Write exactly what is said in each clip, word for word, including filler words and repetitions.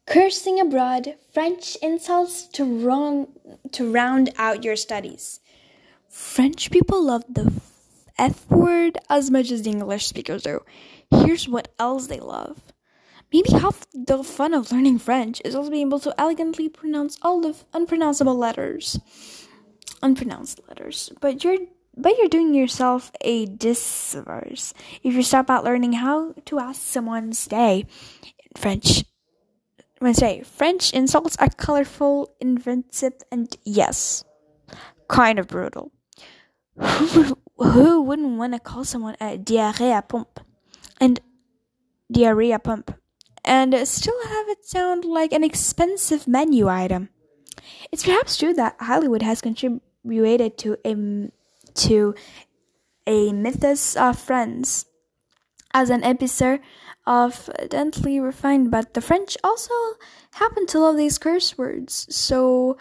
Cursing abroad, French insults to round, to round out your studies. French people love the F word as much as the English speakers do. Here's what else they love. Maybe half the fun of learning French is also being able to elegantly pronounce all the unpronounceable letters. Unpronounced letters. But you're but you're doing yourself a disservice if you stop out learning how to ask someone's day in French. When I say French insults are colorful, inventive, and yes, kind of brutal. Who, who wouldn't want to call someone a diarrhea pump and diarrhea pump and still have it sound like an expensive menu item? It's perhaps true that Hollywood has contributed to a to a mythos of Friends as an episode of dentally refined, but the French also happen to love these curse words. So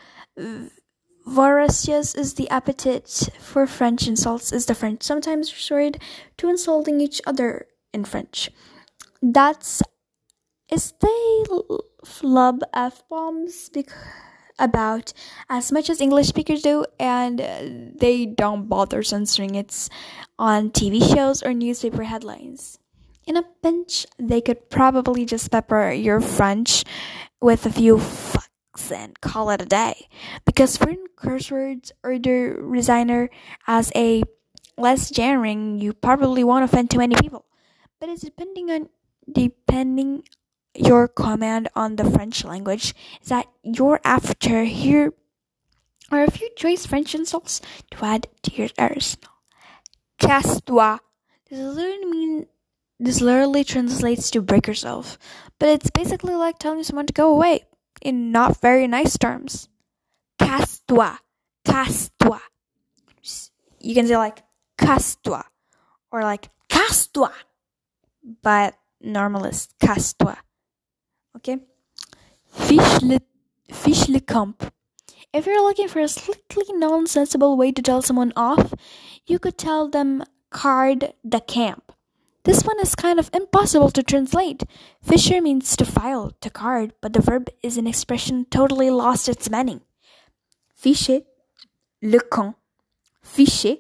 voracious is the appetite for French insults is the French sometimes resort to insulting each other in French. That's is they love F-bombs because about as much as English speakers do, and uh, they don't bother censoring it on T V shows or newspaper headlines. In a pinch, they could probably just pepper your French with a few fucks and call it a day. Because foreign curse words or the designer as a less jarring, you probably won't offend too many people. But it's depending on depending your command on the French language is that you're after here are a few choice French insults to add to your arsenal. Casse-toi. This literally mean this literally translates to break yourself, but it's basically like telling someone to go away in not very nice terms. Casse-toi. Casse-toi. You can say like casse-toi or like casse-toi, but normal is casse-toi. Okay? Fiche le, fiche le camp. If you're looking for a slightly nonsensible way to tell someone off, you could tell them card the camp. This one is kind of impossible to translate. Fisher means to file, to card, but the verb is an expression totally lost its meaning. Fiche le camp. Fiche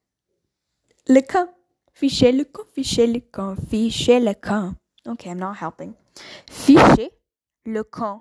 le camp. Fiche le camp. Fiche le camp. Fiche le camp. Okay, I'm not helping. Fiche le camp.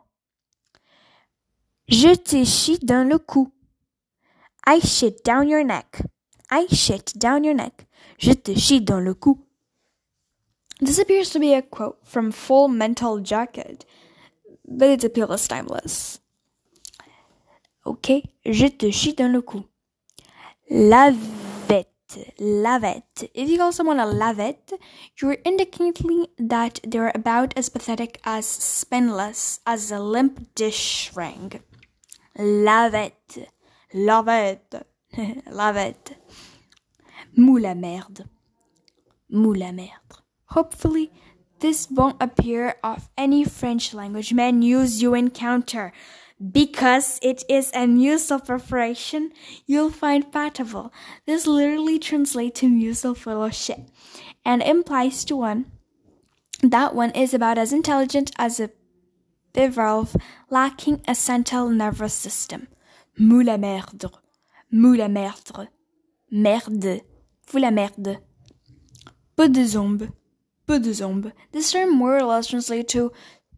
Je te chie dans le cou. I shit down your neck. I shit down your neck. Je te chie dans le cou. This appears to be a quote from Full Metal Jacket, but its appeal is timeless. Okay, je te chie dans le cou. Lavette. Lavette. If you call someone a lavette, you're indicating that they're about as pathetic as spineless as a limp dish ring. Lavette. Lavette. Lavette. Moule à merde. Moule à merde. Hopefully, this won't appear off any French language menus you encounter. Because it is a mucil preparation you'll find patable. This literally translates to mucil full of shit and implies to one that one is about as intelligent as a bivalve lacking a central nervous system. Moule à merde. Moule à merde. Merde. Foule à merde. Peu de zombe. Peu de zombe. This term more or less translates to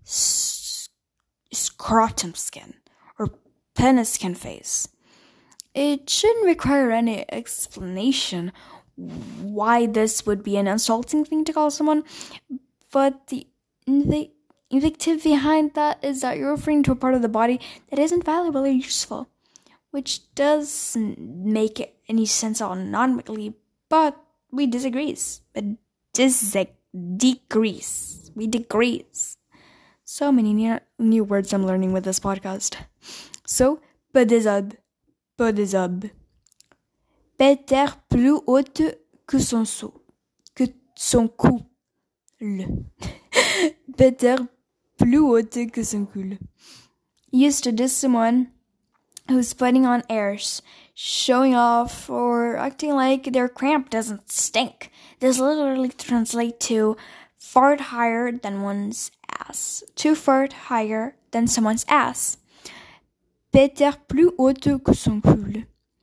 scrotum skin or penis skin face. It shouldn't require any explanation why this would be an insulting thing to call someone, but the, the invective behind that is that you're referring to a part of the body that isn't valuable or useful, which doesn't make any sense autonomically, but we disagrees. But dis- decrease. We decrease. So many new, new words I'm learning with this podcast. So, peu des ob. Peu des ob. Péter plus haute que son saut. Que son cou. Le. Péter plus haute que son cou. Used to diss someone who's putting on airs, showing off, or acting like their cramp doesn't stink. This literally translates to fart higher than one's ass. ass. To fart higher than someone's ass. Péter plus haute que son cul.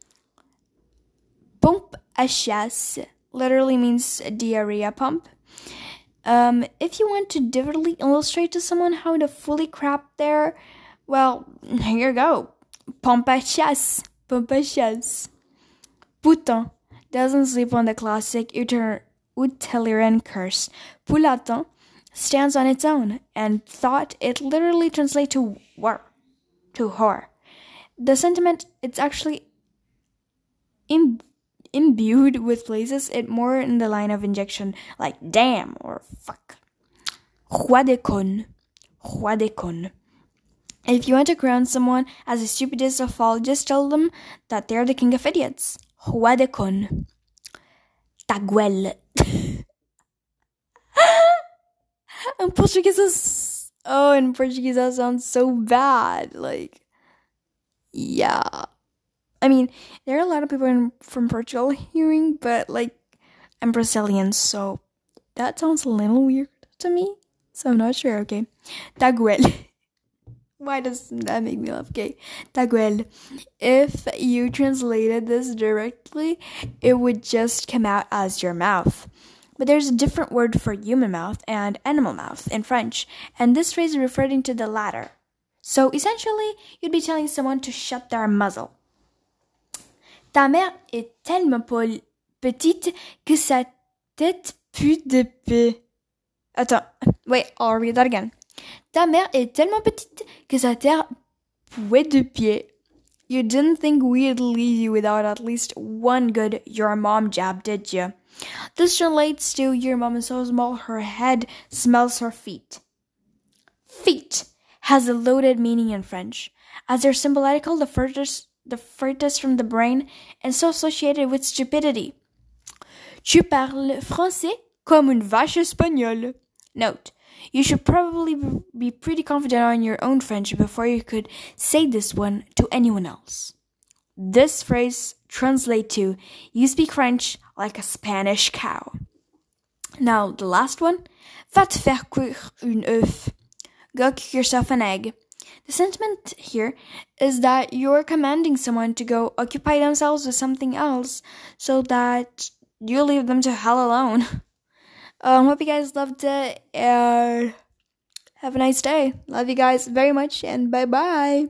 Pompe à chiasse literally means diarrhea pump. Um, if you want to vividly illustrate to someone how to fully crap there, well, here you go. Pompe à chiasse. Pompe à chiasse. Putain doesn't sleep on the classic uter- utilitarian curse. Pulatin stands on its own, and thought it literally translates to war, to whore. The sentiment, it's actually Im- imbued with places it more in the line of injection, like damn or fuck. Roi des connes. Roi des connes. If you want to crown someone as the stupidest of all, just tell them that they're the king of idiots. Roi des connes. Taguel. In Portuguese, is, oh, in Portuguese that sounds so bad. Like, yeah. I mean, there are a lot of people in, from Portugal hearing, but like, I'm Brazilian, so that sounds a little weird to me. So I'm not sure. Okay, Taguel. Why does that make me laugh? Okay, Taguel. If you translated this directly, it would just come out as your mouth. But there's a different word for human mouth and animal mouth in French, and this phrase is referring to the latter. So essentially, you'd be telling someone to shut their muzzle. Ta mère est tellement pol- petite que sa tête pue de paix. Attends, wait, I'll read that again. Ta mère est tellement petite que sa tête pue de pied. You didn't think we'd leave you without at least one good your mom jab, did you? This relates to your mom is so small her head smells her feet. Feet has a loaded meaning in French, as they're symbolical, the furthest, the furthest from the brain, and so associated with stupidity. Tu parles français comme une vache espagnole. Note, you should probably be pretty confident on your own French before you could say this one to anyone else. This phrase translates to, you speak French like a Spanish cow. Now, the last one, va te faire cuire un œuf. Go cook yourself an egg. The sentiment here is that you're commanding someone to go occupy themselves with something else so that you leave them to hell alone. Um, hope you guys loved it, and have a nice day. Love you guys very much, and bye-bye.